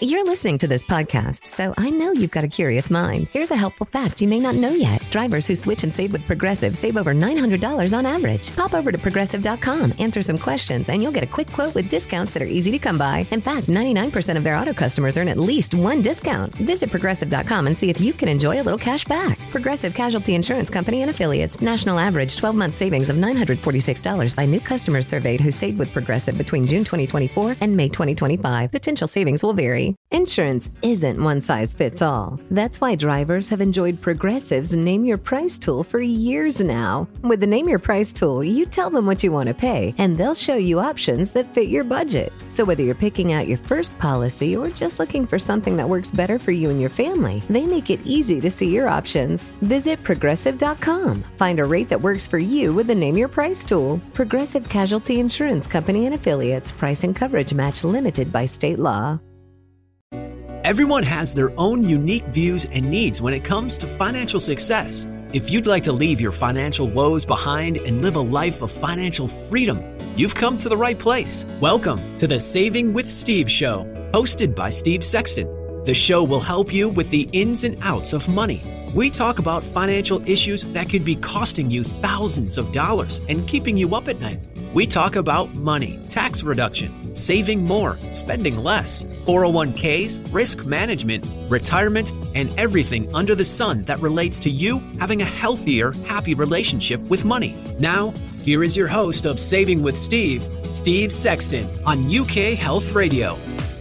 You're listening to this podcast, so I know you've got a curious mind. Here's a helpful fact you may not know yet. Drivers who switch and save with Progressive save over $900 on average. Pop over to Progressive.com, answer some questions, and you'll get a quick quote with discounts that are easy to come by. In fact, 99% of their auto customers earn at least one discount. Visit Progressive.com and see if you can enjoy a little cash back. Progressive Casualty Insurance Company and Affiliates. National average 12-month savings of $946 by new customers surveyed who saved with Progressive between June 2024 and May 2025. Potential savings will vary. Insurance isn't one size fits all. That's why drivers have enjoyed Progressive's Name Your Price tool for years now. With the Name Your Price tool, you tell them what you want to pay, and they'll show you options that fit your budget. So whether you're picking out your first policy or just looking for something that works better for you and your family, they make it easy to see your options. Visit Progressive.com. Find a rate that works for you with the Name Your Price tool. Progressive Casualty Insurance Company and Affiliates. Price and coverage match limited by state law. Everyone has their own unique views and needs when it comes to financial success. If you'd like to leave your financial woes behind and live a life of financial freedom, you've come to the right place. Welcome to the Saving with Steve show, hosted by Steve Sexton. The show will help you with the ins and outs of money. We talk about financial issues that could be costing you thousands of dollars and keeping you up at night. We talk about money, tax reduction, saving more, spending less, 401ks, risk management, retirement, and everything under the sun that relates to you having a healthier, happy relationship with money. Now, here is your host of Saving with Steve, Steve Sexton, on UK Health Radio.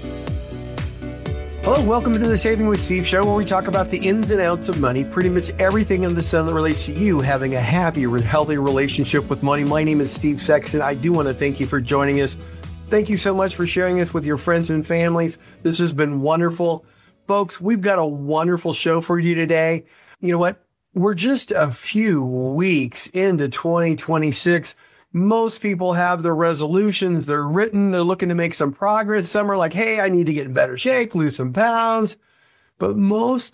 Hello, welcome to the Saving with Steve show, where we talk about the ins and outs of money, pretty much everything under the sun that relates to you having a happy or healthy relationship with money. My name is Steve Sexton. I do want to thank you for joining us. Thank you so much for sharing this with your friends and families. This has been wonderful. Folks, we've got a wonderful show for you today. You know what? We're just a few weeks into 2026. Most people have their resolutions. They're written. They're looking to make some progress. Some are like, hey, I need to get in better shape, lose some pounds. But most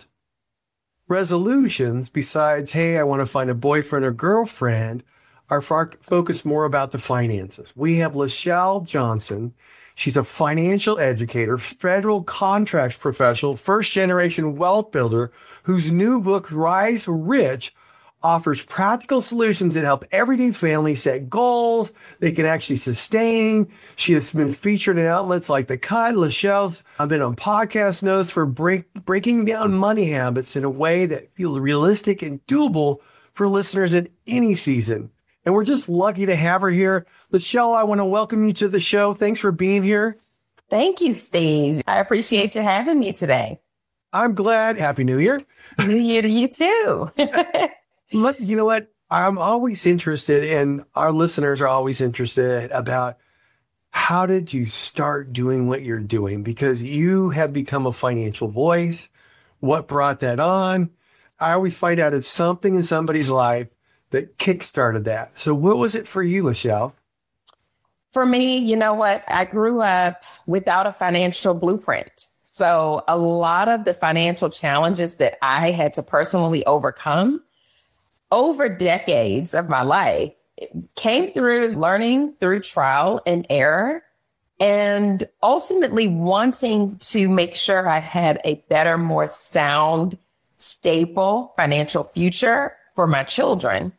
resolutions, besides, hey, I want to find a boyfriend or girlfriend, are focused more about the finances. We have Lachelle Johnson. She's a financial educator, federal contracts professional, first-generation wealth builder, whose new book, Rise Rich, offers practical solutions that help everyday families set goals they can actually sustain. She has been featured in outlets like The Cut. Lachelle's been on podcast notes for breaking down money habits in a way that feels realistic and doable for listeners in any season. And we're just lucky to have her here. Lachelle, I want to welcome you to the show. Thanks for being here. Thank you, Steve. I appreciate you having me today. I'm glad. Happy New Year. New Year to you too. Look, you know what? I'm always interested, and our listeners are always interested about how did you start doing what you're doing? Because you have become a financial voice. What brought that on? I always find out it's something in somebody's life that kickstarted that. So what was it for you, Lachelle? For me, you know what? I grew up without a financial blueprint. So a lot of the financial challenges that I had to personally overcome over decades of my life came through learning through trial and error, and ultimately wanting to make sure I had a better, more sound, stable financial future for my children.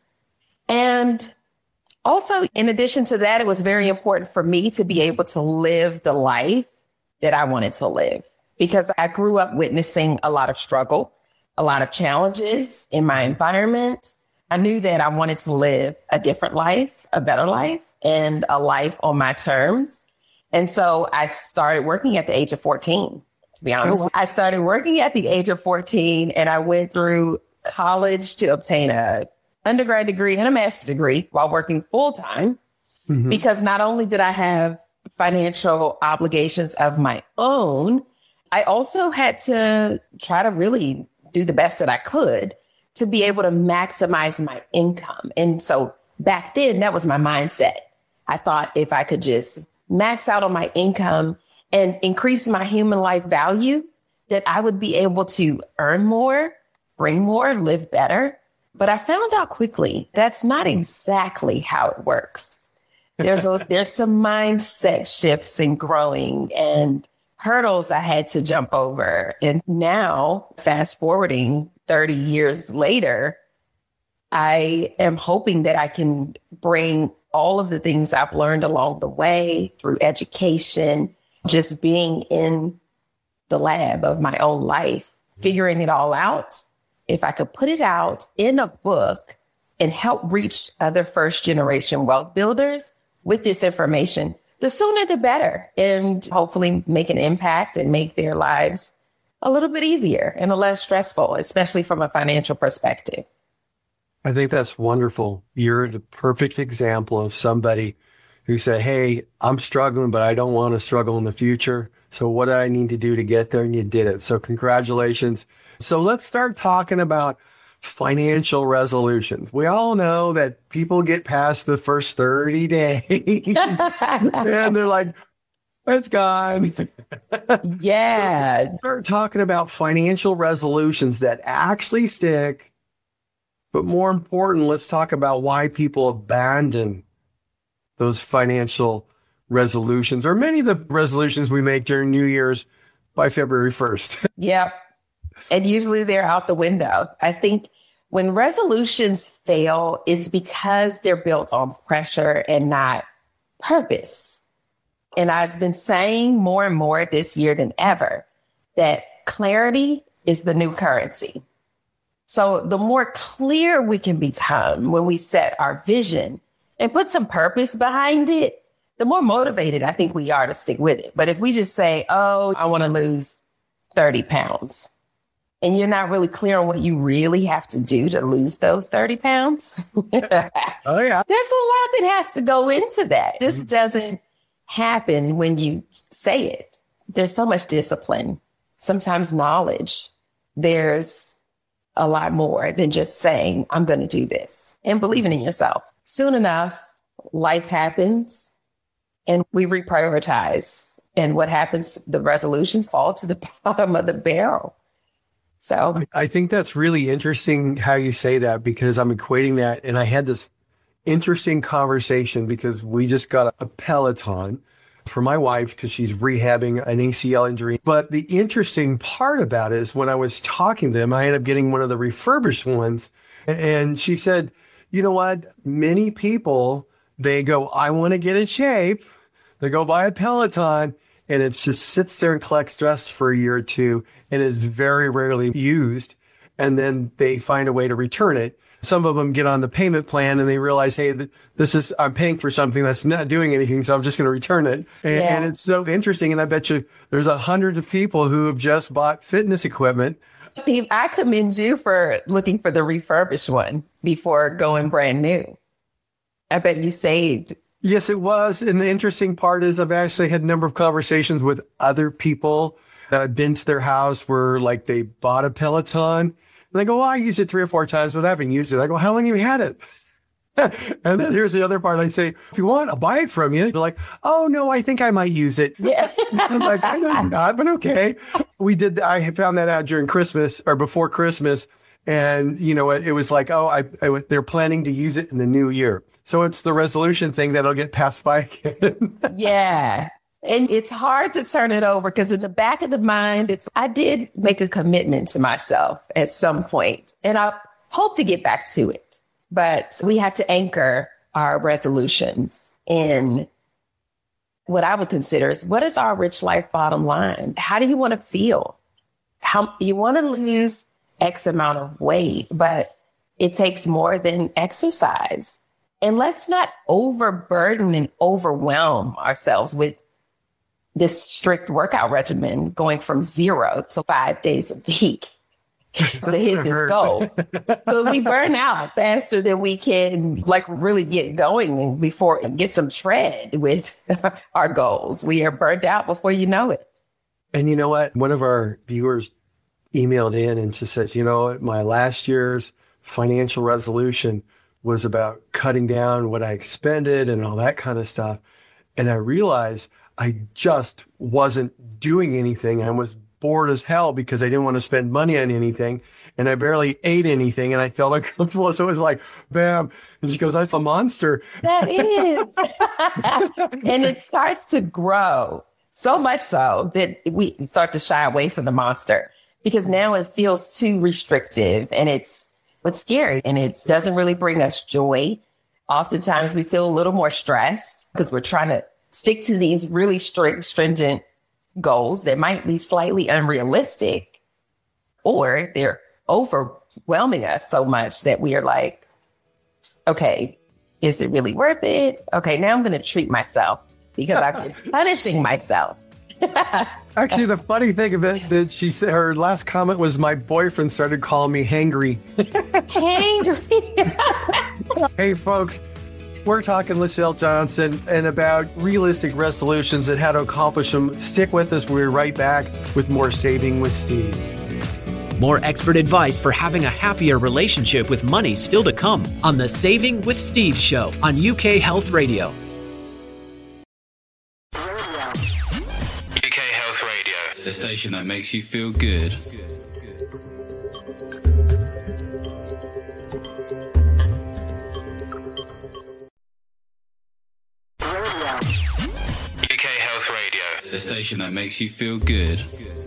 And also, in addition to that, it was very important for me to be able to live the life that I wanted to live, because I grew up witnessing a lot of struggle, a lot of challenges in my environment. I knew that I wanted to live a different life, a better life, and a life on my terms. And so I started working at the age of 14, to be honest. I started working at the age of 14, and I went through college to obtain a undergrad degree and a master's degree while working full time, because not only did I have financial obligations of my own, I also had to try to really do the best that I could to be able to maximize my income. And so back then, that was my mindset. I thought if I could just max out on my income and increase my human life value, that I would be able to earn more, bring more, live better. But I found out quickly that's not exactly how it works. There's some mindset shifts and growing and hurdles I had to jump over. And now, fast forwarding 30 years later, I am hoping that I can bring all of the things I've learned along the way through education, just being in the lab of my own life, figuring it all out. If I could put it out in a book and help reach other first generation wealth builders with this information, the sooner the better, and hopefully make an impact and make their lives a little bit easier and less stressful, especially from a financial perspective. I think that's wonderful. You're the perfect example of somebody who said, hey, I'm struggling, but I don't want to struggle in the future. So what do I need to do to get there? And you did it. So congratulations. So let's start talking about financial resolutions. We all know that people get past the first 30 days and they're like, it's gone. Yeah. Start talking about financial resolutions that actually stick. But more important, let's talk about why people abandon those financial resolutions, or many of the resolutions we make during New Year's by February 1st. Yep. And usually they're out the window. I think when resolutions fail, it's because they're built on pressure and not purpose. And I've been saying more and more this year than ever that clarity is the new currency. So the more clear we can become when we set our vision and put some purpose behind it, the more motivated I think we are to stick with it. But if we just say, oh, I want to lose 30 pounds, and you're not really clear on what you really have to do to lose those 30 pounds, Oh, yeah. there's a lot that has to go into that. It just doesn't happen when you say it. There's so much discipline, sometimes knowledge. There's a lot more than just saying, I'm going to do this, and believing in yourself. Soon enough, life happens and we reprioritize. And what happens? The resolutions fall to the bottom of the barrel. So I think that's really interesting how you say that, because I'm equating that. And I had this interesting conversation because we just got a Peloton for my wife because she's rehabbing an ACL injury. But the interesting part about it is when I was talking to them, I ended up getting one of the refurbished ones. And she said, you know what? Many people, they go, I want to get in shape. They go buy a Peloton, and it just sits there and collects dust for a year or two and is very rarely used. And then they find a way to return it. Some of them get on the payment plan and they realize, hey, I'm paying for something that's not doing anything, so I'm just going to return it. And it's so interesting. And I bet you there's 100 of people who have just bought fitness equipment. Steve, I commend you for looking for the refurbished one before going brand new. I bet you saved. Yes, it was. And the interesting part is I've actually had a number of conversations with other people that I've been to their house where like they bought a Peloton. And they go, well, I use it 3 or 4 times, but I haven't used it. I go, how long have you had it? And then here's the other part. I say, if you want, I'll buy it from you. They're like, oh, no, I think I might use it. Yeah. I'm like, I know you're not, but okay. I found that out during Christmas or before Christmas. And, you know, it was like, they're planning to use it in the new year. So it's the resolution thing that'll get passed by again. Yeah. And it's hard to turn it over because in the back of the mind, I did make a commitment to myself at some point, and I hope to get back to it. But we have to anchor our resolutions in what I would consider is, what is our rich life bottom line? How do you want to feel? How you want to lose X amount of weight, but it takes more than exercise. And let's not overburden and overwhelm ourselves with this strict workout regimen going from 0 to 5 days a week to hit this goal. So we burn out faster than we can really get going before get some tread with our goals. We are burnt out before you know it. And you know what? One of our viewers emailed in and just said, you know, my last year's financial resolution was about cutting down what I expended and all that kind of stuff. And I realized I just wasn't doing anything. I was bored as hell because I didn't want to spend money on anything. And I barely ate anything and I felt uncomfortable. So it was like, bam. And she goes, that's a monster. That is. And it starts to grow. So much so that we start to shy away from the monster because now it feels too restrictive and it's scary and it doesn't really bring us joy. Oftentimes we feel a little more stressed because we're trying to stick to these really strict, stringent goals that might be slightly unrealistic, or they're overwhelming us so much that we are like, okay, is it really worth it? Okay, now I'm going to treat myself because I've been punishing myself. Actually, the funny thing of it that she said, her last comment was, my boyfriend started calling me hangry. Hangry. Hey, folks, we're talking LaShelle Johnson and about realistic resolutions and how to accomplish them. Stick with us. We're right back with more Saving with Steve. More expert advice for having a happier relationship with money still to come on the Saving with Steve show on UK Health Radio. UK Health Radio, the station that makes you feel good. UK Health Radio, the station that makes you feel good.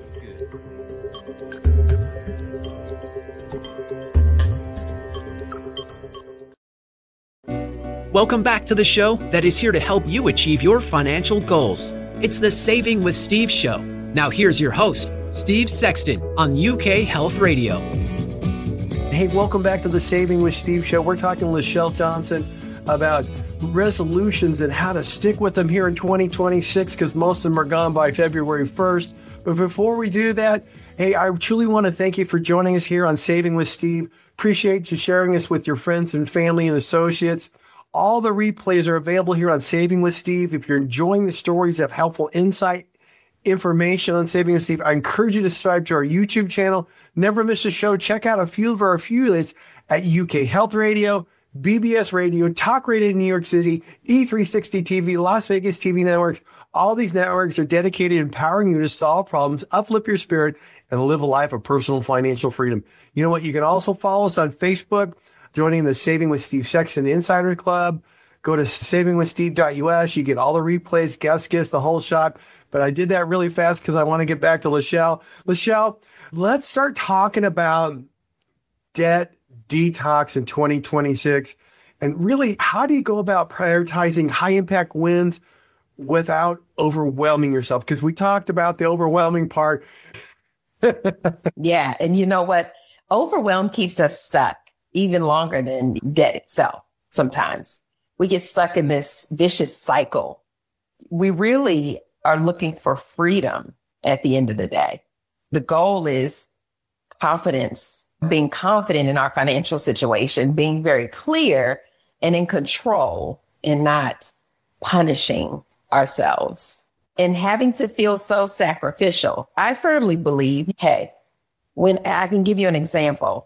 Welcome back to the show that is here to help you achieve your financial goals. It's the Saving with Steve show. Now here's your host, Steve Sexton on UK Health Radio. Hey, welcome back to the Saving with Steve show. We're talking to LaShelle Johnson about resolutions and how to stick with them here in 2026 because most of them are gone by February 1st. But before we do that, hey, I truly want to thank you for joining us here on Saving with Steve. Appreciate you sharing us with your friends and family and associates. All the replays are available here on Saving with Steve. If you're enjoying the stories, have helpful insight, information on Saving with Steve, I encourage you to subscribe to our YouTube channel. Never miss a show. Check out a few of our affiliates at UK Health Radio, BBS Radio, Talk Radio in New York City, E360 TV, Las Vegas TV networks. All these networks are dedicated to empowering you to solve problems, uplift your spirit, and live a life of personal financial freedom. You know what? You can also follow us on Facebook, joining the Saving with Steve Sexton Insider Club. Go to savingwithsteve.us. You get all the replays, guest gifts, the whole shot. But I did that really fast because I want to get back to LaShelle. LaShelle, let's start talking about debt detox in 2026. And really, how do you go about prioritizing high impact wins without overwhelming yourself? Because we talked about the overwhelming part. Yeah. And you know what? Overwhelm keeps us stuck even longer than debt itself. Sometimes we get stuck in this vicious cycle. We really are looking for freedom at the end of the day. The goal is confidence, being confident in our financial situation, being very clear and in control and not punishing ourselves and having to feel so sacrificial. I firmly believe, hey, when I can give you an example.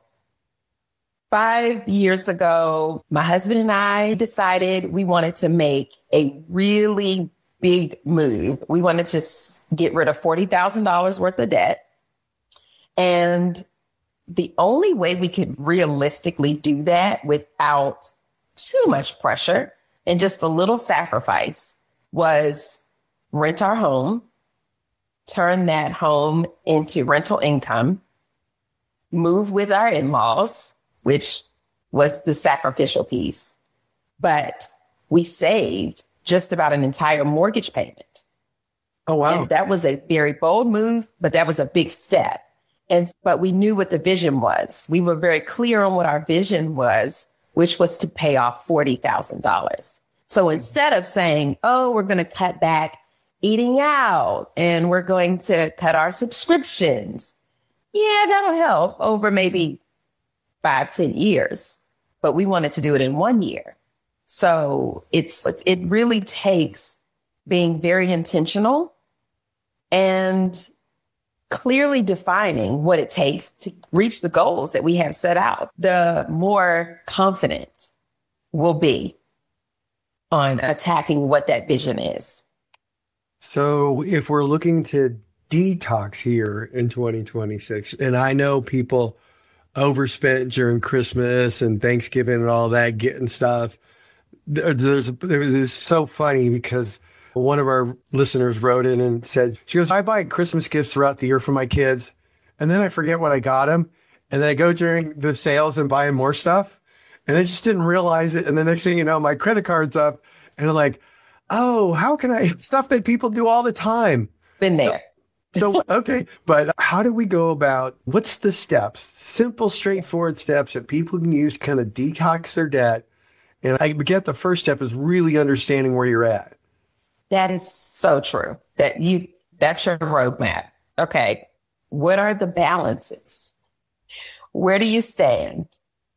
5 years ago, my husband and I decided we wanted to make a really big move. We wanted to get rid of $40,000 worth of debt. And the only way we could realistically do that without too much pressure and just a little sacrifice was rent our home, turn that home into rental income, move with our in-laws, which was the sacrificial piece. But we saved just about an entire mortgage payment. Oh, wow. And that was a very bold move, but that was a big step. But we knew what the vision was. We were very clear on what our vision was, which was to pay off $40,000. So instead of saying, oh, we're going to cut back eating out and we're going to cut our subscriptions. Yeah, that'll help over maybe 5-10 years, but we wanted to do it in 1 year. So it really takes being very intentional and clearly defining what it takes to reach the goals that we have set out. The more confident we'll be on attacking what that vision is. So if we're looking to detox here in 2026, and I know people overspent during Christmas and Thanksgiving and all that getting stuff. It's so funny because One of our listeners wrote in and said, she goes, I buy Christmas gifts throughout the year for my kids, and then I forget what I got them. And then I go during the sales and buy them more stuff. And I just didn't realize it. And the next thing you know, my credit card's up. And I'm like, oh, how can I? Stuff that people do all the time. Been there. So, okay. But how do we go about, what's the steps? Simple, straightforward steps that people can use to kind of detox their debt. And I get the first step is really understanding where you're at. That is so true. That's your roadmap. Okay. What are the balances? Where do you stand?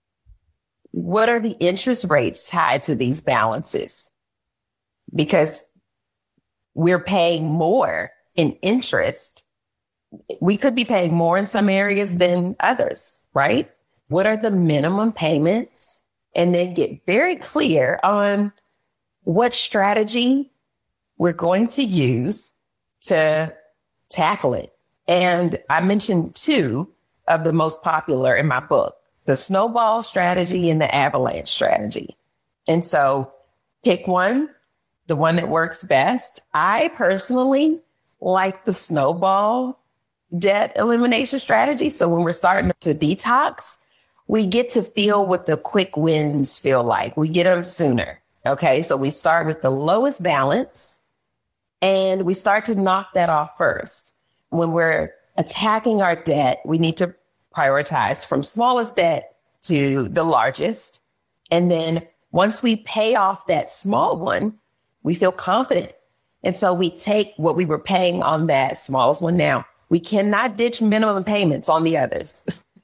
What are the interest rates tied to these balances? Because we're paying more in interest. We could be paying more in some areas than others, right? What are the minimum payments? And then get very clear on what strategy we're going to use to tackle it. And I mentioned 2 of the most popular in my book, the snowball strategy and the avalanche strategy. And so pick one, the one that works best. I personally like the snowball debt elimination strategy. So when we're starting to detox, we get to feel what the quick wins feel like. We get them sooner. Okay. So we start with the lowest balance and we start to knock that off first. When we're attacking our debt, we need to prioritize from smallest debt to the largest. And then once we pay off that small one, we feel confident. And so we take what we were paying on that smallest one now. We cannot ditch minimum payments on the others.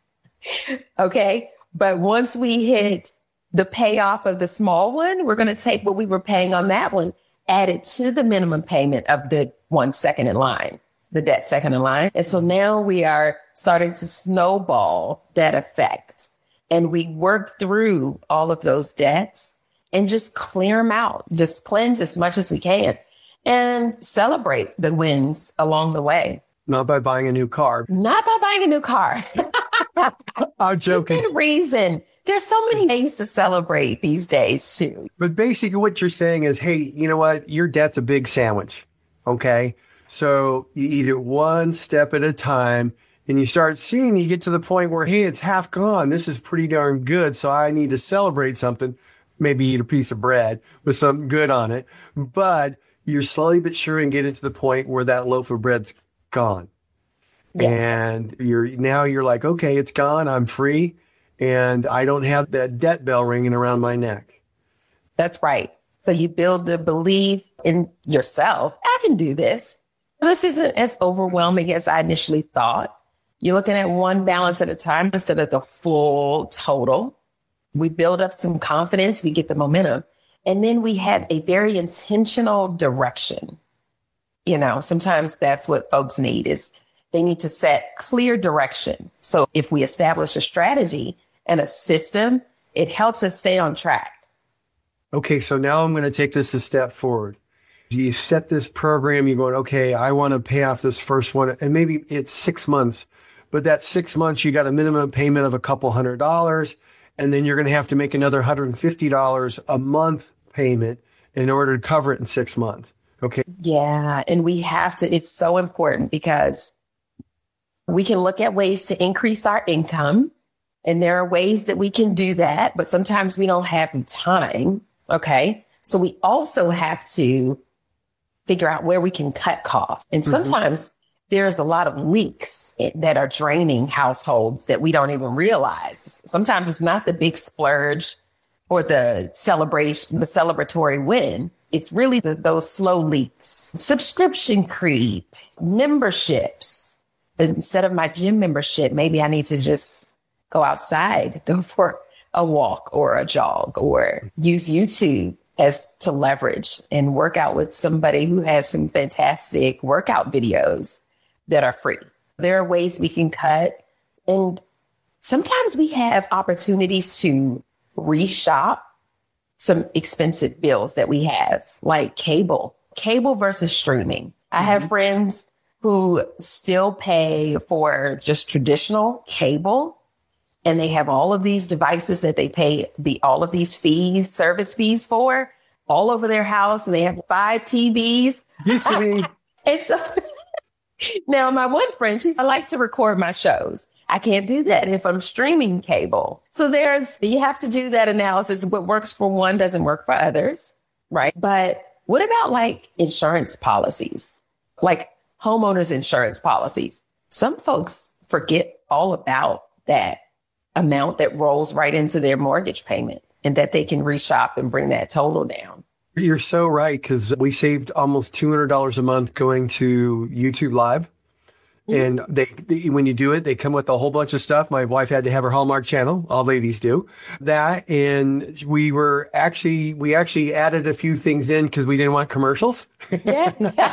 Okay. But once we hit the payoff of the small one, we're going to take what we were paying on that one, add it to the minimum payment of the one second in line, the debt second in line. And so now we are starting to snowball that effect. And we work through all of those debts and just clear them out, just cleanse as much as we can and celebrate the wins along the way. Not by buying a new car. Not by buying a new car. I'm joking. Good reason. There's so many ways to celebrate these days too. But basically what you're saying is, hey, you know what? Your debt's a big sandwich. Okay. So you eat it one step at a time and you start seeing, you get to the point where, hey, it's half gone. This is pretty darn good. So I need to celebrate something. Maybe eat a piece of bread with something good on it. But you're slowly but surely getting to the point where that loaf of bread's gone. Yes. And you're like, okay, it's gone. I'm free. And I don't have that debt bell ringing around my neck. That's right. So you build the belief in yourself. I can do this. This isn't as overwhelming as I initially thought. You're looking at one balance at a time instead of the full total. We build up some confidence. We get the momentum. And then we have a very intentional direction. You know, sometimes that's what folks need is they need to set clear direction. So if we establish a strategy and a system, it helps us stay on track. Okay, so now I'm going to take this a step forward. You set this program, you're going, okay, I want to pay off this first one. And maybe it's 6 months, but that 6 months, you got a minimum payment of a couple $100. And then you're going to have to make another $150 a month payment in order to cover it in 6 months. Okay. Yeah. And we have to, it's so important because we can look at ways to increase our income. And there are ways that we can do that, but sometimes we don't have the time. Okay. So we also have to figure out where we can cut costs. And sometimes there's a lot of leaks that are draining households that we don't even realize. Sometimes it's not the big splurge or the celebration, the celebratory win. It's really those slow leaks, subscription creep, memberships. Instead of my gym membership, maybe I need to just go outside, go for a walk or a jog or use YouTube as to leverage and work out with somebody who has some fantastic workout videos that are free. There are ways we can cut. And sometimes we have opportunities to reshop some expensive bills that we have, like cable versus streaming. I have friends who still pay for just traditional cable, and they have all of these devices that they pay all of these fees, service fees for, all over their house and they have 5 TVs. Used to be. And so now my one friend, I like to record my shows. I can't do that if I'm streaming cable. So you have to do that analysis. What works for one doesn't work for others, right? But what about like insurance policies, like homeowners insurance policies? Some folks forget all about that amount that rolls right into their mortgage payment and that they can reshop and bring that total down. You're so right, because we saved almost $200 a month going to YouTube Live. And they, when you do it, they come with a whole bunch of stuff. My wife had to have her Hallmark channel. All ladies do that. And we actually added a few things in because we didn't want commercials. Yeah.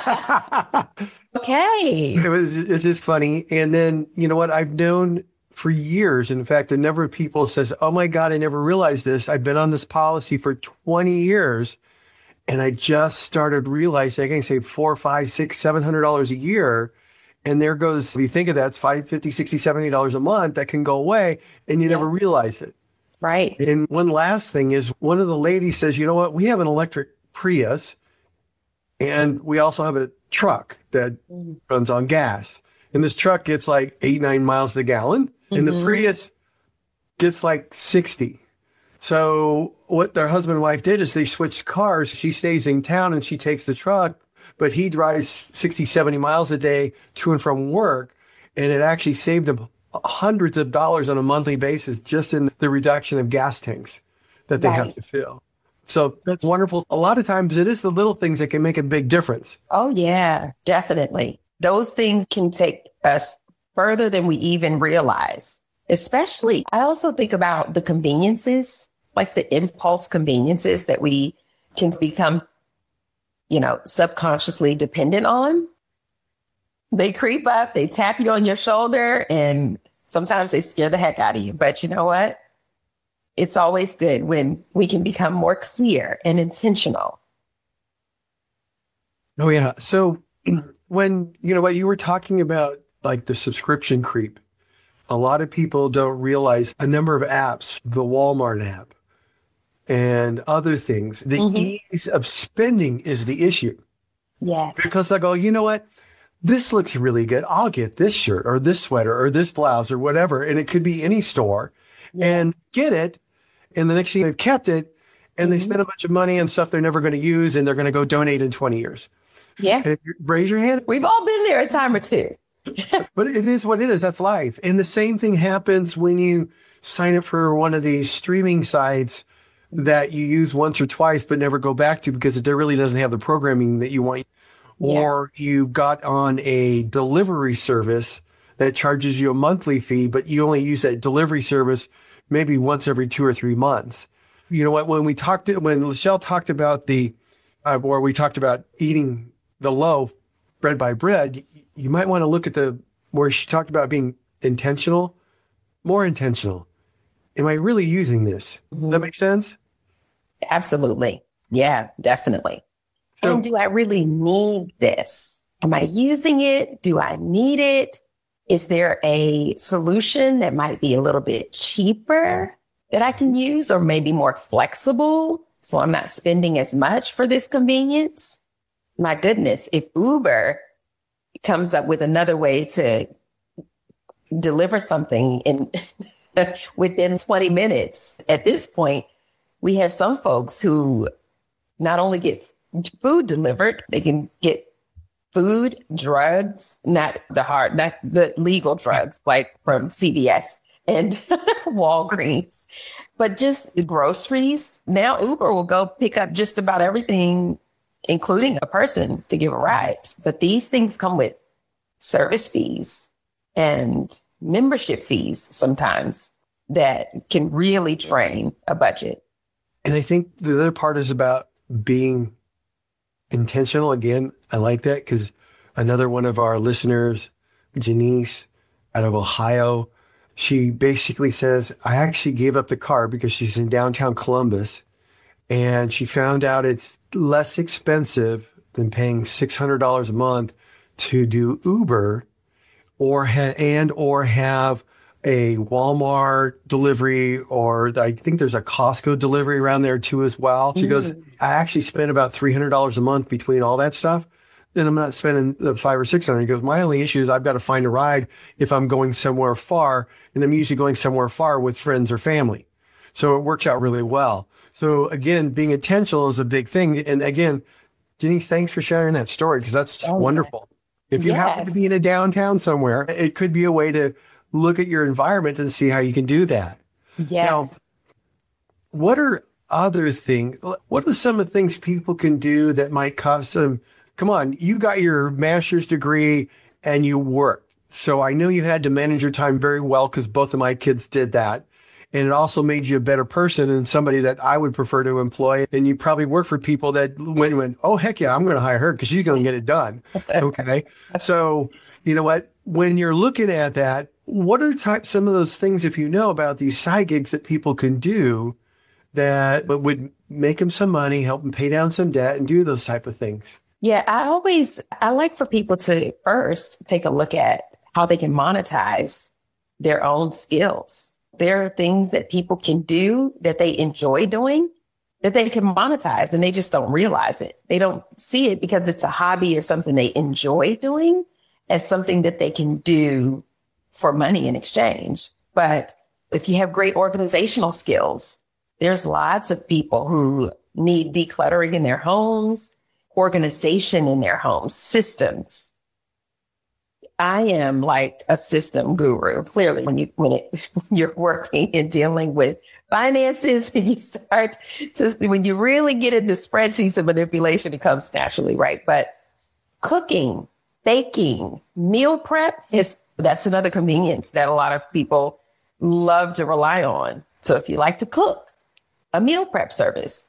Okay. It's just funny. And then, you know what? I've known for years. In fact, a number of people says, oh my God, I never realized this. I've been on this policy for 20 years. And I just started realizing I can save $400, $500, $600, $700 a year. And there goes, if you think of that, it's $50, $60, $70 a month that can go away and you never realize it. Right. And one last thing is, one of the ladies says, you know what, we have an electric Prius and we also have a truck that runs on gas. And this truck gets like 8-9 miles a gallon and the Prius gets like 60. So what their husband and wife did is they switched cars. She stays in town and she takes the truck, but he drives 60, 70 miles a day to and from work. And it actually saved him hundreds of dollars on a monthly basis just in the reduction of gas tanks that they have to fill. So that's wonderful. A lot of times it is the little things that can make a big difference. Oh, yeah, definitely. Those things can take us further than we even realize. Especially, I also think about the conveniences, like the impulse conveniences that we can become, subconsciously dependent on. They creep up, they tap you on your shoulder, and sometimes they scare the heck out of you. But you know what? It's always good when we can become more clear and intentional. Oh, yeah. So when, what you were talking about, like the subscription creep, a lot of people don't realize a number of apps, the Walmart app and other things, the ease of spending is the issue. Yes. Because I go, you know what? This looks really good. I'll get this shirt or this sweater or this blouse or whatever. And it could be any store and get it. And the next thing they've kept it and they spend a bunch of money on stuff they're never going to use and they're going to go donate in 20 years. Yeah. Raise your hand. We've all been there a time or two. But it is what it is. That's life. And the same thing happens when you sign up for one of these streaming sites that you use once or twice, but never go back to because it really doesn't have the programming that you want. Or you got on a delivery service that charges you a monthly fee, but you only use that delivery service maybe once every 2 or 3 months. You know what? When Lachelle talked about we talked about eating the loaf bread by bread, you might want to look at where she talked about being intentional, more intentional. Am I really using this? Does that make sense? Absolutely. Yeah, definitely. So, and do I really need this? Am I using it? Do I need it? Is there a solution that might be a little bit cheaper that I can use or maybe more flexible so I'm not spending as much for this convenience? My goodness, if Uber comes up with another way to deliver something in within 20 minutes, at this point, we have some folks who not only get food delivered, they can get food, drugs, not the legal drugs, like from CVS and Walgreens, but just the groceries. Now Uber will go pick up just about everything, including a person to give a ride. But these things come with service fees and membership fees sometimes that can really drain a budget. And I think the other part is about being intentional. Again, I like that because another one of our listeners, Janice out of Ohio, she basically says, I actually gave up the car because she's in downtown Columbus and she found out it's less expensive than paying $600 a month to do Uber or have a Walmart delivery, or I think there's a Costco delivery around there too as well. She goes, I actually spend about $300 a month between all that stuff. Then I'm not spending the $500 or $600. He goes, my only issue is I've got to find a ride if I'm going somewhere far, and I'm usually going somewhere far with friends or family. So it works out really well. So again, being intentional is a big thing. And again, Denise, thanks for sharing that story, because that's wonderful. If you happen to be in a downtown somewhere, it could be a way to look at your environment and see how you can do that. Yes. Now, what are other things? What are some of the things people can do that might cost them? Come on, you got your master's degree and you worked. So I know you had to manage your time very well, because both of my kids did that. And it also made you a better person and somebody that I would prefer to employ. And you probably work for people that went, oh, heck yeah, I'm going to hire her because she's going to get it done. Okay. So, you know what? When you're looking at that, what are some of those things, if you know about these side gigs that people can do that would make them some money, help them pay down some debt, and do those type of things? Yeah, I like for people to first take a look at how they can monetize their own skills. There are things that people can do that they enjoy doing that they can monetize, and they just don't realize it. They don't see it because it's a hobby or something they enjoy doing as something that they can do for money in exchange. But if you have great organizational skills, there's lots of people who need decluttering in their homes, organization in their homes, systems. I am like a system guru. Clearly, when you're working and dealing with finances, and when you really get into spreadsheets and manipulation, it comes naturally, right? But cooking, baking, meal prep that's another convenience that a lot of people love to rely on. So if you like to cook, a meal prep service,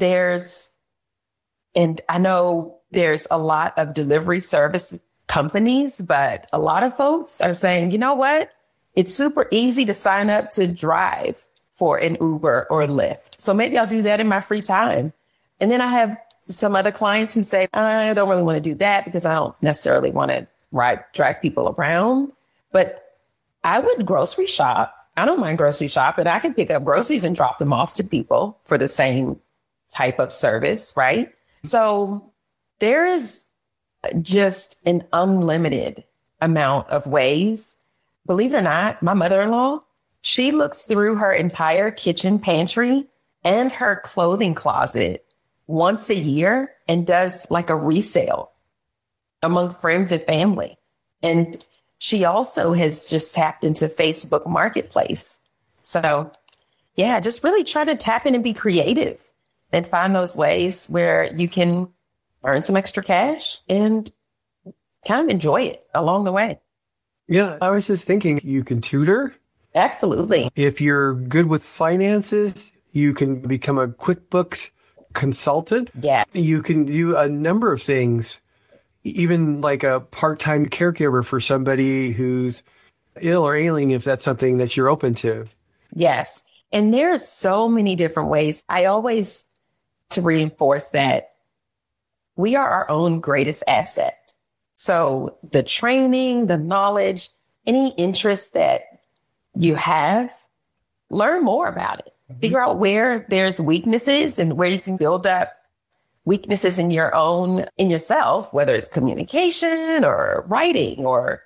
and I know there's a lot of delivery service companies, but a lot of folks are saying, you know what? It's super easy to sign up to drive for an Uber or Lyft. So maybe I'll do that in my free time. And then I have some other clients who say, I don't really want to do that because I don't necessarily want to drive people around, but I would grocery shop. I don't mind grocery shopping. I can pick up groceries and drop them off to people for the same type of service, right? So there is just an unlimited amount of ways. Believe it or not, my mother-in-law, she looks through her entire kitchen pantry and her clothing closet once a year and does like a resale among friends and family. And she also has just tapped into Facebook Marketplace. So yeah, just really try to tap in and be creative and find those ways where you can earn some extra cash and kind of enjoy it along the way. Yeah, I was just thinking you can tutor. Absolutely. If you're good with finances, you can become a QuickBooks consultant. Yeah. You can do a number of things, even like a part-time caregiver for somebody who's ill or ailing, if that's something that you're open to. Yes. And there's so many different ways. I always, to reinforce that, we are our own greatest asset. So the training, the knowledge, any interest that you have, learn more about it. Figure out where there's weaknesses and where you can build up weaknesses in yourself, whether it's communication or writing or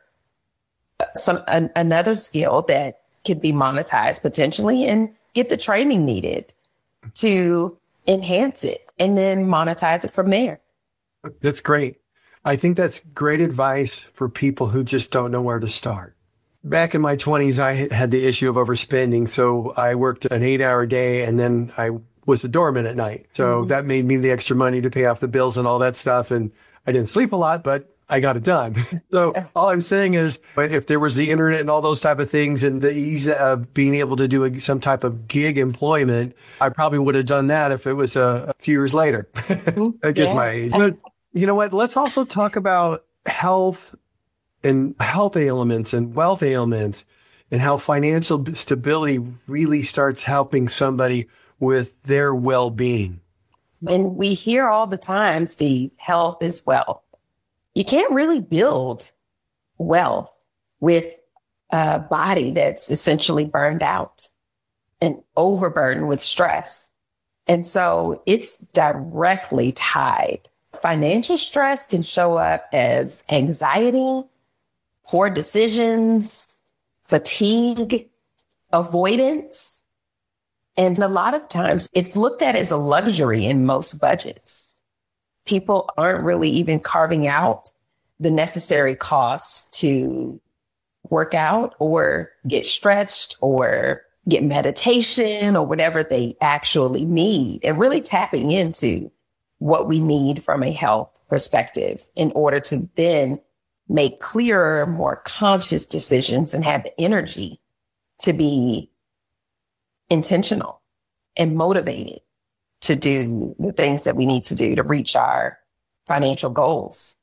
another skill that could be monetized potentially, and get the training needed to enhance it and then monetize it from there. That's great. I think that's great advice for people who just don't know where to start. Back in my 20s, I had the issue of overspending. So I worked an 8-hour day and then I was a doorman at night. So that made me the extra money to pay off the bills and all that stuff. And I didn't sleep a lot, but I got it done. So all I'm saying is, if there was the internet and all those type of things and the ease of being able to do some type of gig employment, I probably would have done that if it was a few years later. That's just my age. But you know what? Let's also talk about health and health ailments and wealth ailments and how financial stability really starts helping somebody with their well-being. And we hear all the time, Steve, health is wealth. You can't really build wealth with a body that's essentially burned out and overburdened with stress. And so it's directly tied. Financial stress can show up as anxiety, poor decisions, fatigue, avoidance. And a lot of times it's looked at as a luxury in most budgets. People aren't really even carving out the necessary costs to work out or get stretched or get meditation or whatever they actually need, and really tapping into what we need from a health perspective in order to then make clearer, more conscious decisions and have the energy to be intentional and motivated to do the things that we need to do to reach our financial goals.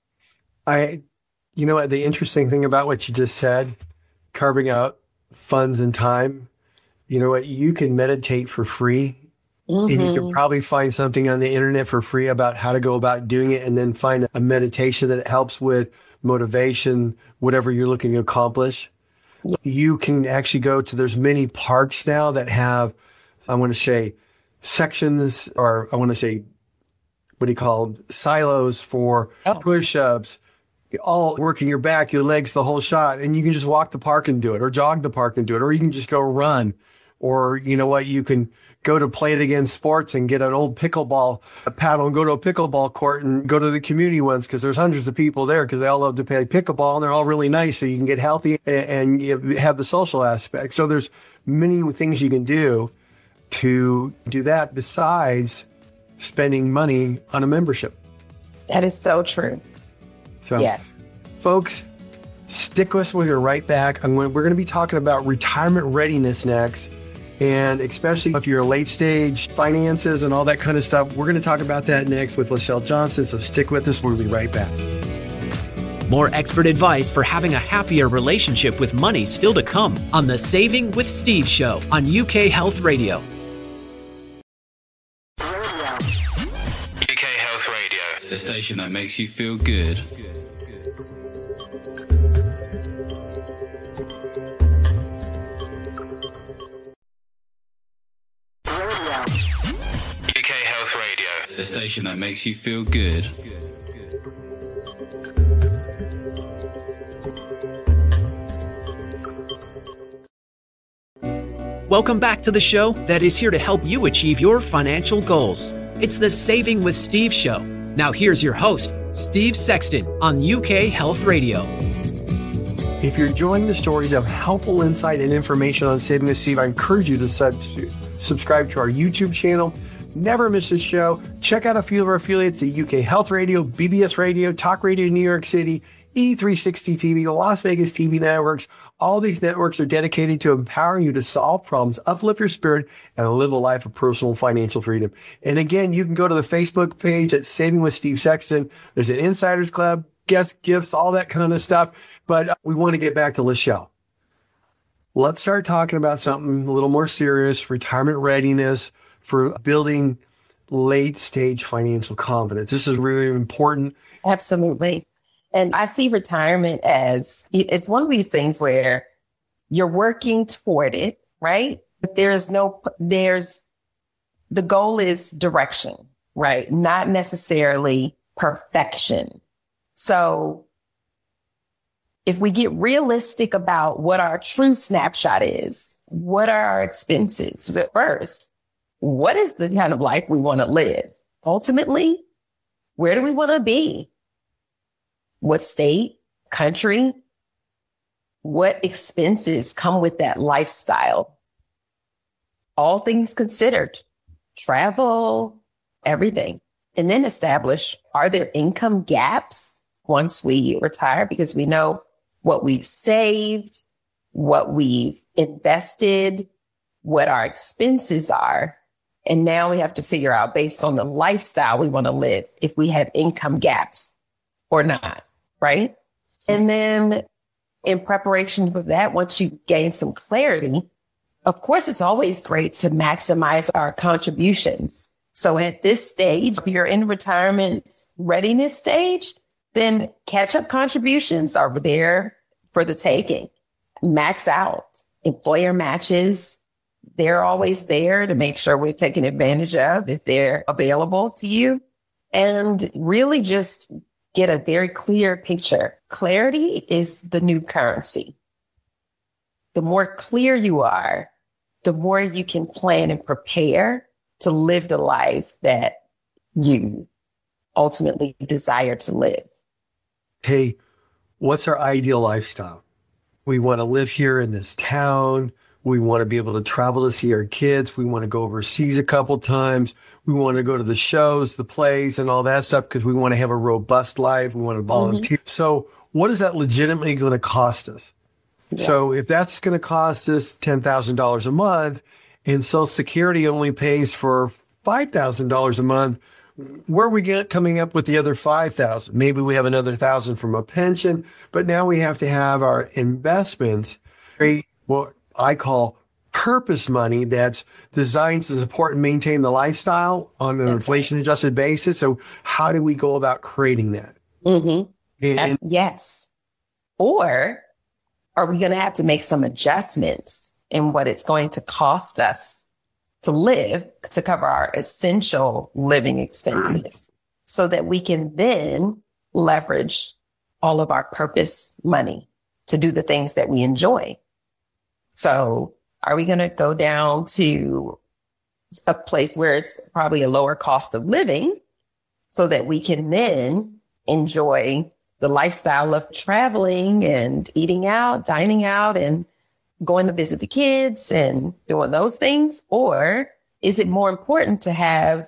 You know what, the interesting thing about what you just said, carving out funds and time, you know what, you can meditate for free. And you can probably find something on the internet for free about how to go about doing it, and then find a meditation that helps with motivation, whatever you're looking to accomplish. You can actually go to, there's many parks now that have, I want to say, sections, or I want to say, what do you call them? Silos for push-ups, all working your back, your legs, the whole shot. And you can just walk the park and do it, or jog the park and do it, or you can just go run. Or, you know what, you can go to Play It Again Sports and get an old pickleball paddle and go to a pickleball court and go to the community ones, because there's hundreds of people there because they all love to play pickleball and they're all really nice. So you can get healthy and you have the social aspect. So there's many things you can do to do that besides spending money on a membership. That is so true. So, folks, stick with us. We'll be right back. We're going to be talking about retirement readiness next. And especially if you're late stage finances and all that kind of stuff, we're going to talk about that next with Lachelle Johnson. So stick with us. We'll be right back. More expert advice for having a happier relationship with money still to come on the Saving with Steve show on UK Health Radio. UK Health Radio, the station that makes you feel good. UK Health Radio, the station that makes you feel good. Welcome back to the show that is here to help you achieve your financial goals. It's the Saving with Steve show. Now here's your host, Steve Sexton on UK Health Radio. If you're enjoying the stories of helpful insight and information on Saving with Steve, I encourage you to subscribe to our YouTube channel. Never miss a show. Check out a few of our affiliates at UK Health Radio, BBS Radio, Talk Radio New York City, E360 TV, the Las Vegas TV networks. All these networks are dedicated to empowering you to solve problems, uplift your spirit, and live a life of personal financial freedom. And again, you can go to the Facebook page at Saving with Steve Sexton. There's an Insiders Club, guest gifts, all that kind of stuff. But we want to get back to Lachelle. Let's start talking about something a little more serious, retirement readiness for building late stage financial confidence. This is really important. Absolutely. And I see retirement as, it's one of these things where you're working toward it, right? But the goal is direction, right? Not necessarily perfection. So if we get realistic about what our true snapshot is, what are our expenses? But first, what is the kind of life we want to live? Ultimately, where do we want to be? What state, country, what expenses come with that lifestyle? All things considered, travel, everything. And then establish, are there income gaps once we retire? Because we know what we've saved, what we've invested, what our expenses are. And now we have to figure out, based on the lifestyle we want to live, if we have income gaps or not, right? And then in preparation for that, once you gain some clarity, of course, it's always great to maximize our contributions. So at this stage, if you're in retirement readiness stage, then catch-up contributions are there for the taking. max out. Employer matches, they're always there to make sure we're taking advantage of if they're available to you. And really just get a very clear picture. Clarity is the new currency. The more clear you are, the more you can plan and prepare to live the life that you ultimately desire to live. Hey, what's our ideal lifestyle? We want to live here in this town. We want to be able to travel to see our kids. We want to go overseas a couple times. We want to go to the shows, the plays, and all that stuff because we want to have a robust life. We want to volunteer. So what is that legitimately going to cost us? Yeah. So if that's going to cost us $10,000 a month and Social Security only pays for $5,000 a month, where are we coming up with the other $5,000? Maybe we have another $1,000 from a pension, but now we have to have our investments, what I call purpose money that's designed to support and maintain the lifestyle on an inflation adjusted basis. So how do we go about creating that? And yes. Or are we going to have to make some adjustments in what it's going to cost us to live to cover our essential living expenses so that we can then leverage all of our purpose money to do the things that we enjoy? So are we going to go down to a place where it's probably a lower cost of living so that we can then enjoy the lifestyle of traveling and eating out, dining out, and going to visit the kids and doing those things? Or is it more important to have,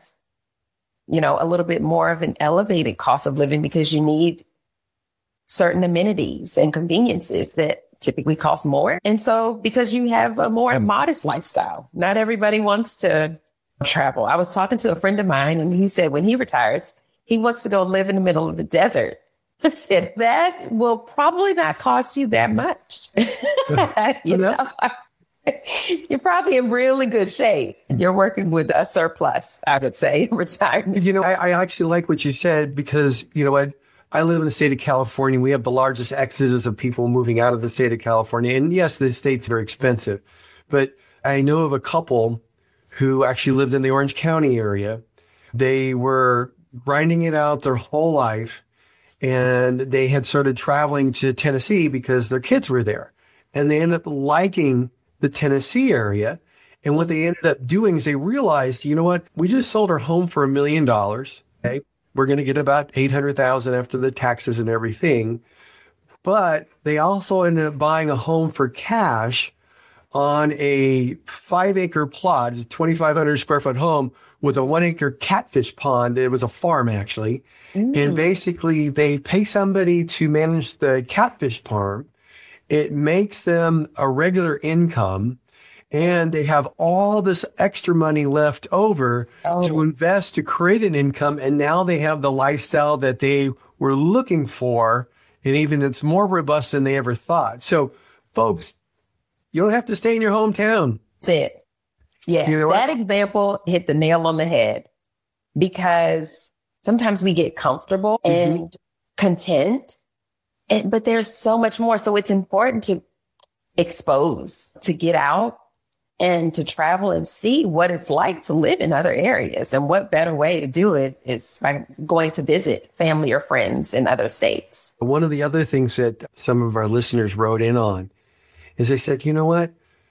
a little bit more of an elevated cost of living because you need certain amenities and conveniences that typically cost more? And so because you have a more modest lifestyle, not everybody wants to travel. I was talking to a friend of mine and he said when he retires, he wants to go live in the middle of the desert. I said, that will probably not cost you that much. You're probably in really good shape. You're working with a surplus, I would say, retirement. I actually like what you said because, I live in the state of California. We have the largest exodus of people moving out of the state of California. And yes, the state's very expensive. But I know of a couple who actually lived in the Orange County area. They were grinding it out their whole life. And they had started traveling to Tennessee because their kids were there. And they ended up liking the Tennessee area. And what they ended up doing is they realized, we just sold our home for $1 million. Okay. We're going to get about $800,000 after the taxes and everything. But they also ended up buying a home for cash on a 5-acre plot. It's a 2,500 square foot home with a 1-acre catfish pond. It was a farm, actually. And basically, they pay somebody to manage the catfish farm. It makes them a regular income, and they have all this extra money left over to invest to create an income. And now they have the lifestyle that they were looking for, and even it's more robust than they ever thought. So, folks, you don't have to stay in your hometown. That's it. Yeah, that example hit the nail on the head because sometimes we get comfortable and content, but there's so much more. So it's important to expose, to get out and to travel and see what it's like to live in other areas. And what better way to do it is by going to visit family or friends in other states. One of the other things that some of our listeners wrote in on is they said, you know what?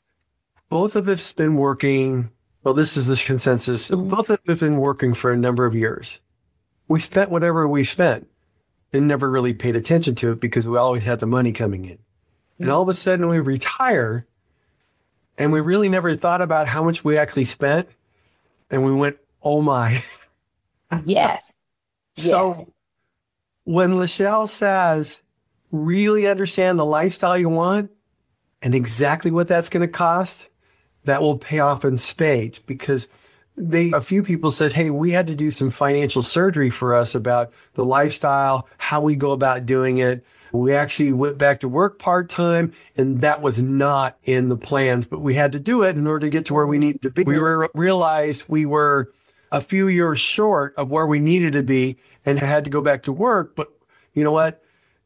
Both of us been working. Well, this is the consensus. Both of us have been working for a number of years. We spent whatever we spent and never really paid attention to it because we always had the money coming in. And all of a sudden we retire and we really never thought about how much we actually spent. And we went, oh my. Yes. So when Lachelle says, really understand the lifestyle you want and exactly what that's going to cost, that will pay off in spades because a few people said, hey, we had to do some financial surgery for us about the lifestyle, how we go about doing it. We actually went back to work part-time, and that was not in the plans, but we had to do it in order to get to where we needed to be. We realized we were a few years short of where we needed to be and had to go back to work. But you know what?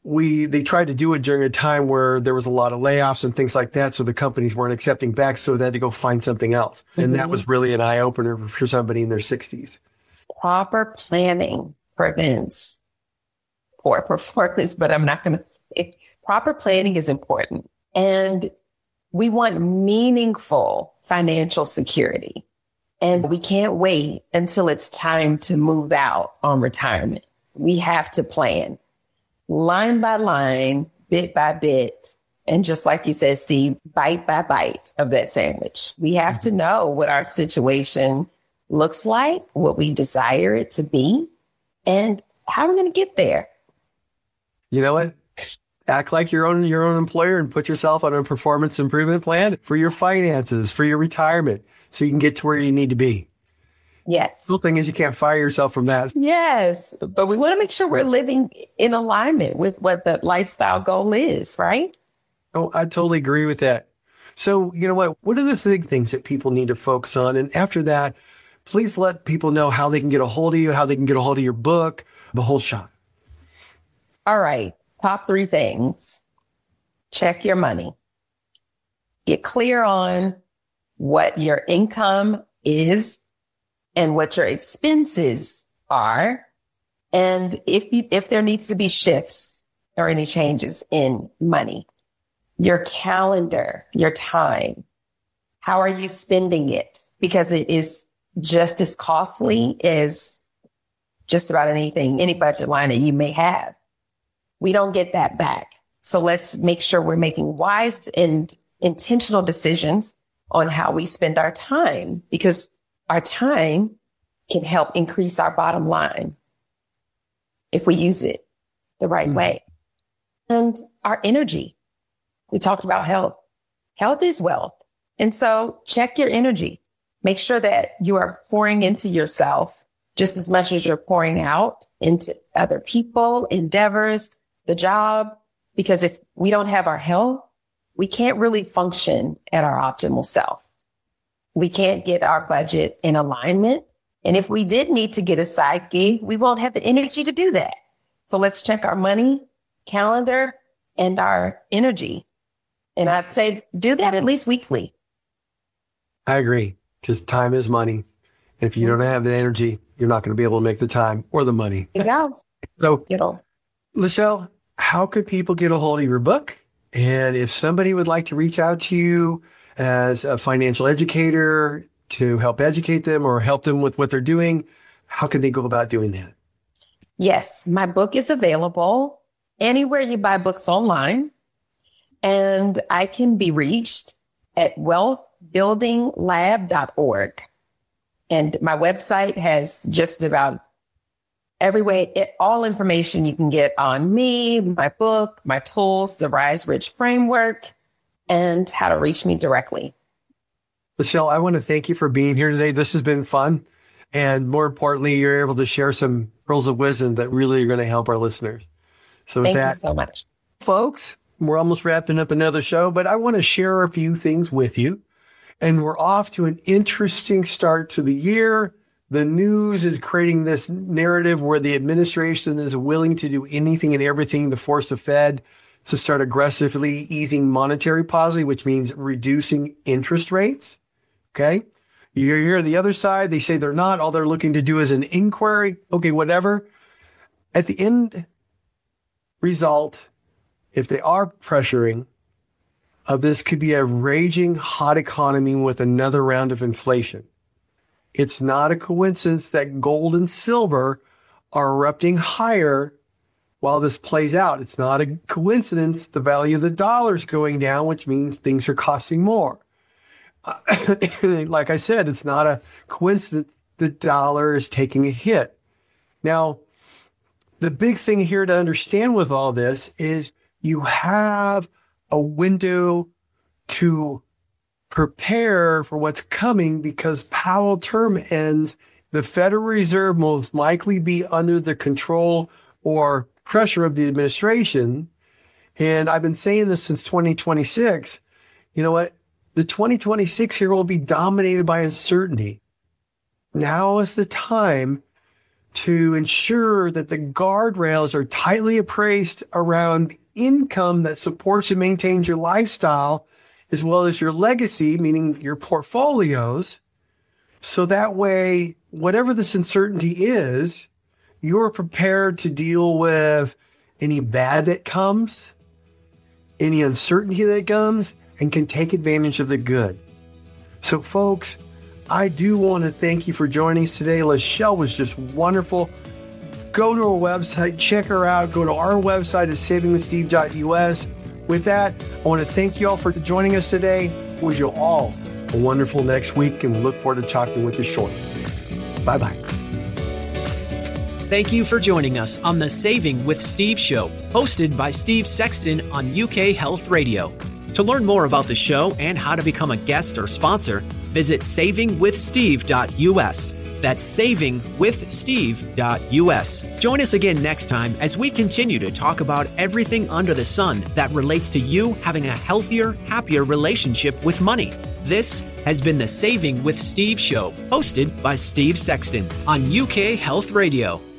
they tried to do it during a time where there was a lot of layoffs and things like that. So the companies weren't accepting back. So they had to go find something else. And that was really an eye opener for somebody in their 60s. Proper planning prevents poor performance, but I'm not going to say proper planning is important. And we want meaningful financial security. And we can't wait until it's time to move out on retirement. We have to plan line by line, bit by bit. And just like you said, Steve, bite by bite of that sandwich. We have to know what our situation looks like, what we desire it to be, and how we're going to get there. You know what? Act like your own employer and put yourself on a performance improvement plan for your finances, for your retirement, so you can get to where you need to be. Yes. The thing is, you can't fire yourself from that. Yes. But we want to make sure we're living in alignment with what the lifestyle goal is, right? Oh, I totally agree with that. So, you know what are the big things that people need to focus on? And after that, please let people know how they can get a hold of you, how they can get a hold of your book, the whole shot. All right. Top 3 things. Check your money. Get clear on what your income is and what your expenses are. And if there needs to be shifts or any changes in money, your calendar, your time, how are you spending it? Because it is just as costly as just about anything, any budget line that you may have. We don't get that back. So let's make sure we're making wise and intentional decisions on how we spend our time, because our time can help increase our bottom line if we use it the right way. And our energy. We talked about health. Health is wealth. And so check your energy. Make sure that you are pouring into yourself just as much as you're pouring out into other people, endeavors, the job, because if we don't have our health, we can't really function at our optimal self. We can't get our budget in alignment. And if we did need to get a side gig, we won't have the energy to do that. So let's check our money, calendar, and our energy. And I'd say do that at least weekly. I agree, because time is money. And if you don't have the energy, you're not going to be able to make the time or the money. There you go. So, Lachelle, how could people get a hold of your book? And if somebody would like to reach out to you as a financial educator to help educate them or help them with what they're doing, how can they go about doing that? Yes, my book is available anywhere you buy books online. And I can be reached at wealthbuildinglab.org. And my website has just about every way, all information you can get on me, my book, my tools, the Rise Rich framework, and how to reach me directly. Lachelle, I want to thank you for being here today. This has been fun. And more importantly, you're able to share some pearls of wisdom that really are going to help our listeners. So thank you so much. Folks, we're almost wrapping up another show, but I want to share a few things with you. And we're off to an interesting start to the year. The news is creating this narrative where the administration is willing to do anything and everything to force the Fed to start aggressively easing monetary policy, which means reducing interest rates. Okay. You hear the other side. They say they're not. All they're looking to do is an inquiry. Okay, whatever. At the end result, if they are pressuring of this, could be a raging hot economy with another round of inflation. It's not a coincidence that gold and silver are erupting higher while this plays out. It's not a coincidence the value of the dollar is going down, which means things are costing more. Like I said, it's not a coincidence the dollar is taking a hit. Now, the big thing here to understand with all this is you have a window to prepare for what's coming, because Powell term ends. The Federal Reserve most likely be under the control or pressure of the administration. And I've been saying this since 2026. You know what? The 2026 year will be dominated by uncertainty. Now is the time to ensure that the guardrails are tightly appraised around income that supports and maintains your lifestyle, as well as your legacy, meaning your portfolios. So that way, whatever this uncertainty is, you're prepared to deal with any bad that comes, any uncertainty that comes, and can take advantage of the good. So folks, I do want to thank you for joining us today. Lachelle was just wonderful. Go to our website, check her out. Go to our website at savingwithsteve.us. With that, I want to thank you all for joining us today. Wish you all a wonderful next week, and we look forward to talking with you shortly. Bye-bye. Thank you for joining us on the Saving with Steve show, hosted by Steve Sexton on UK Health Radio. To learn more about the show and how to become a guest or sponsor, visit savingwithsteve.us. That's savingwithsteve.us. Join us again next time as we continue to talk about everything under the sun that relates to you having a healthier, happier relationship with money. This has been the Saving with Steve show, hosted by Steve Sexton on UK Health Radio.